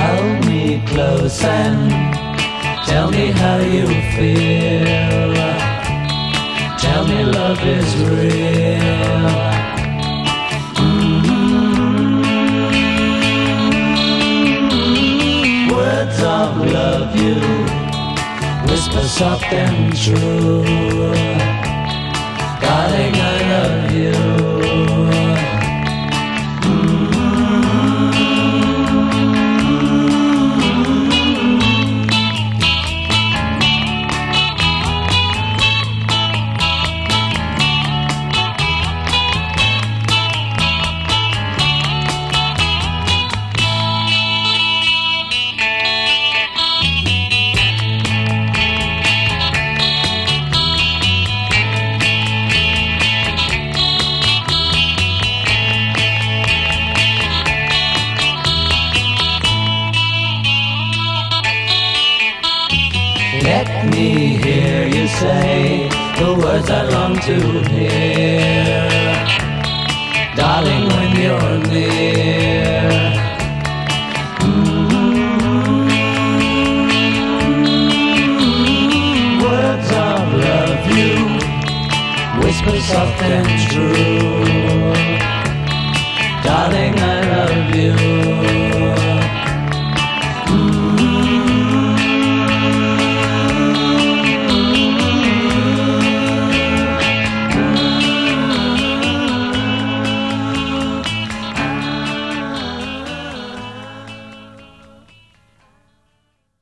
Hold me close and tell me how you feel. Tell me love is real. Words of love you whisper soft and true. Darling, I love you. Let me hear you say the words I long to hear. Darling, when you're near. Words of love you whisper soft and true.